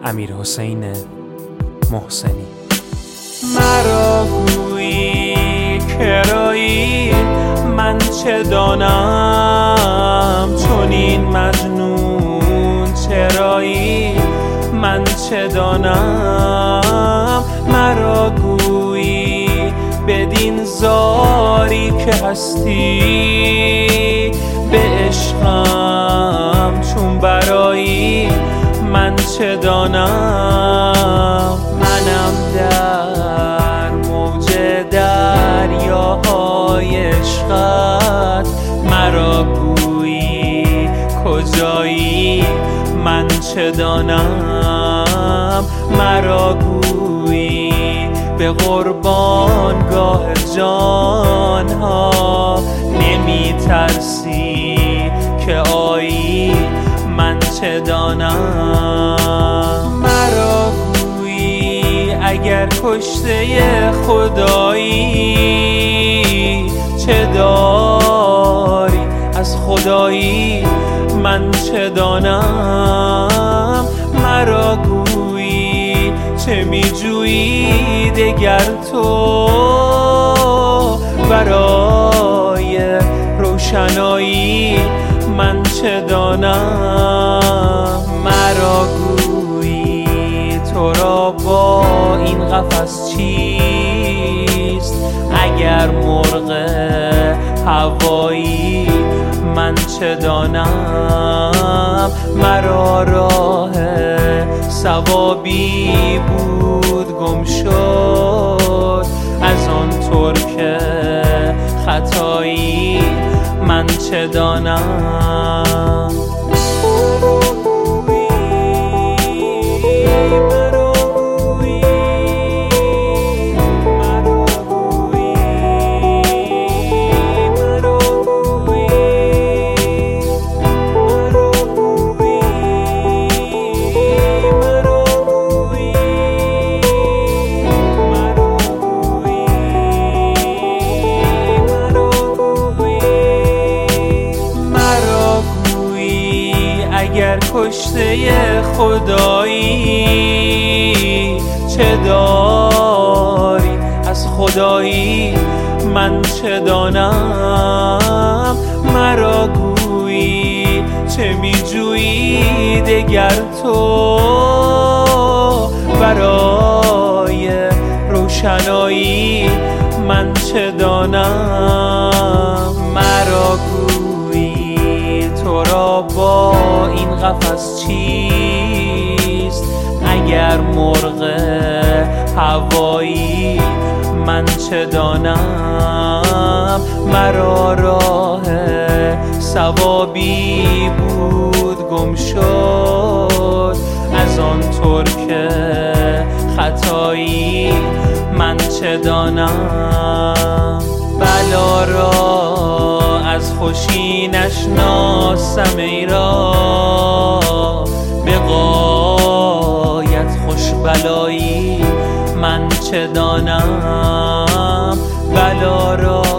امیرحسین محسنی. مرا گویی کرایی من چه دانم، چون این مجنون چرایی من چه دانم. مرا گویی بدین زاری که هستی، به عشقم چون برایی من چه دانم. منم در موج دریاهای عشقت، مرا گویی کجایی من چه دانم. مرا گویی به قربانگاه جانها نمی ترسی که آیی من چه دانم. مرا گویی اگر کشته خدایی، چه داری از خدایی من چه دانم. مرا گویی چه می جویی دگر تو برای روشنایی من چه دانم. مرا گویی تو را با این قفس چیست، اگر مرغ هوایی من چه دانم. مرا راه ثوابی بود گم شد، از آن طور که خطایی من چه دانم. اگر کشته خدایی، چه داری از خدایی من چه دانم. مرا گویی چه می جویی دگر تو برای روشنایی من چه دانم. مرا گویی تو را با این قفس چیست، اگر مرغ هوایی من چه دانم. مرا راه ثوابی بود گم شد، از آن طور که خطایی من چه دانم. بلا را از خوشی نشناسم ای را، به غایت خوش بلایی من چه دانم. بلا را